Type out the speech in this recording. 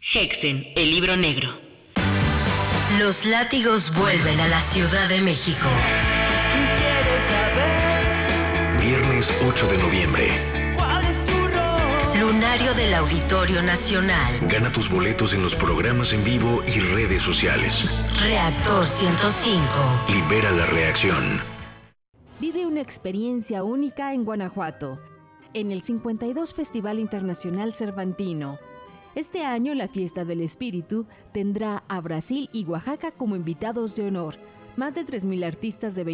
Hexen, el libro negro. Los látigos vuelven a la Ciudad de México. Viernes 8 de noviembre. Lunario del Auditorio Nacional. Gana tus boletos en los programas en vivo y redes sociales. Reactor 105. Libera la reacción. Vive una experiencia única en Guanajuato, en el 52 Festival Internacional Cervantino. Este año la Fiesta del Espíritu tendrá a Brasil y Oaxaca como invitados de honor. Más de 3,000 artistas de